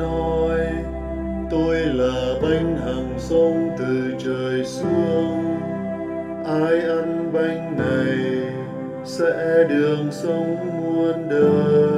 nói, tôi là bánh hằng sống từ trời xuống. Ai ăn bánh này sẽ được sống muôn đời.